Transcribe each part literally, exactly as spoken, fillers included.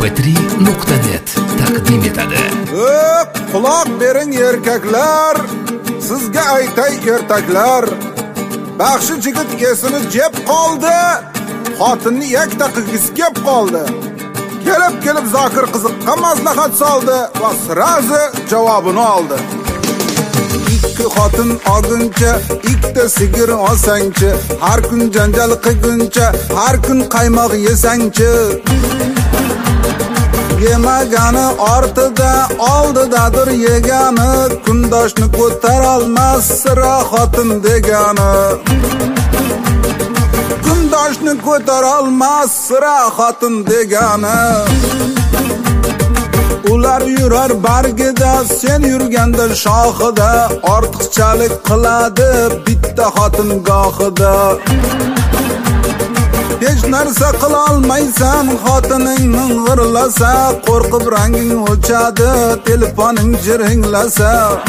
p tri nuqta net taqdim etadi. Quloq bering erkaklar, sizga aytay ertaklar. Baxshi jigit esini jeb qoldi, xotinni yakta qilgisi kelib qoldi. Kelib kelib Zokir qiziqqa maslahat soldi va sirazi javobini oldi. Ikki xotin olguncha, ikkita sigir olsangchi, har kun janjal qilguncha, har kun qaymoq yesangchi. Yemagani ortida, oldidadir yegani, kundoshni ko'tara olmas sira xotin degani. Kundoshni ko'tara olmas sira xotin degani. Ular yurar bargida, sen yurganda shoxida, ortiqchalik qiladi bitta xotin gohida. Hech narsa qila olmaysan, xotining ming'irlasa, qo'rqib ranging o'chadi, telefoning jiringlasa.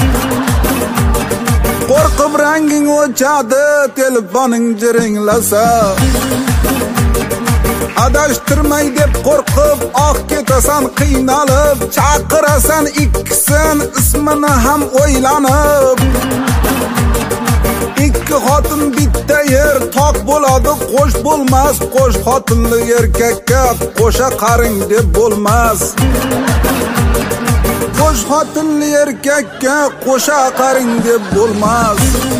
Qo'rqib ranging o'chadi, telefoning jiringlasa. Adashtirmay deb qo'rqib, oq ketasan qiynalib, chaqirasan ikkisin ismini ham o'ylanib. Ikki xotin bitta yer toq bo'ladi, qo'sh bo'lmas, qo'sh xotinli erkakka qo'sha qaring deb bo'lmas. Qo'sh xotinli erkakka qo'sha qaring deb bo'lmas.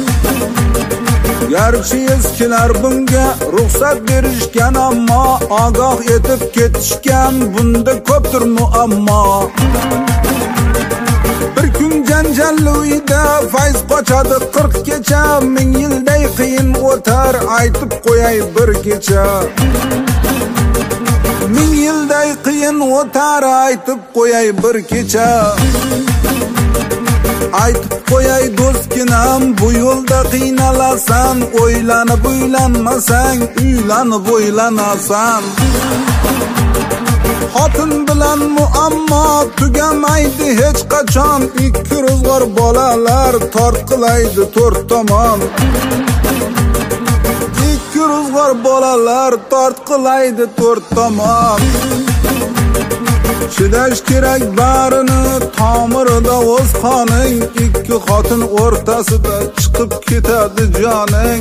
Garchi eskilar bunga ruxsat berishgan, ammo ogoh etib ketishgan, bunda ko'pdir muammo. Bir kun janjalli uyda fayz qochadi qirq kecha, ming yilday qiyin o'tar, aytib qo'yay bir kecha. Ming yilday qiyin o'tar, aytib qo'yay bir kecha. Aytib qo'yay do'stginam, bu yo'lda qiynalasan, o'ylanib o'ylanmasang, uylanib o'ylanasan. Xotin bilan muammo tugamaydi hech qachon, ikki ro'zg'or bolalar tortqilaydi to'rt tomon. Ikki ro'zg'or bolalar tortqilaydi to'rt tomon. Chidash kerak barini, tomirida o'z qoning, ikki xotin o'rtasida chiqib ketadi joning.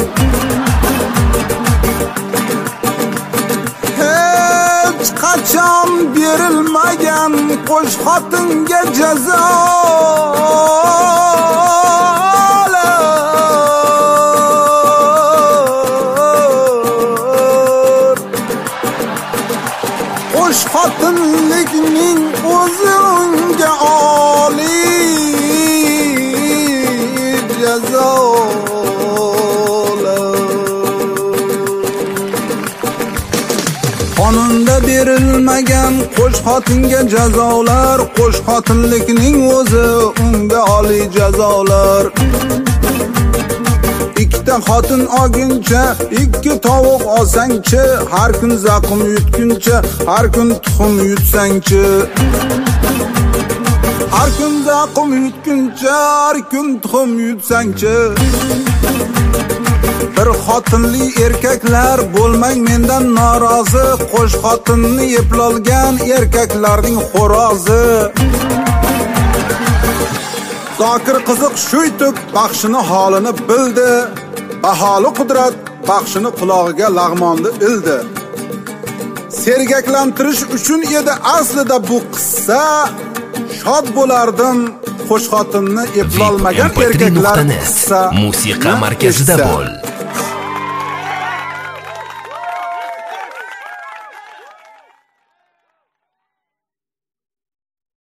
Hech qachon berilmagan qo'sh xotinga jazo. Qo'sh xotinlikning o'zi unga oliy jazolar. Qonunda berilmagan qo'sh xotinga jazolar, qo'sh xotinlikning o'zi unga oliy jazolar. Ikkita xotin olguncha, ikki tovuq olsangchi, har kun zaqum yutguncha, har kun tuxum yutsangchi. Har kun zaqum yutguncha, har kun tuxum yutsangchi. Bir xotinli erkaklar bo'lmang mendan norozi, qo'sh xotinni eplolgan erkaklarning xo'rozi. Zokir qiziq shuytib baxshini holini bildi, baholi qudrat baxshini qulog'iga lag'monni ildi. Sergaklantirish uchun edi aslida bu qissa, shod bo'lardim qo'sh xotinni eplolmagan erkaklar qissa. Musiqa markazida bo'l.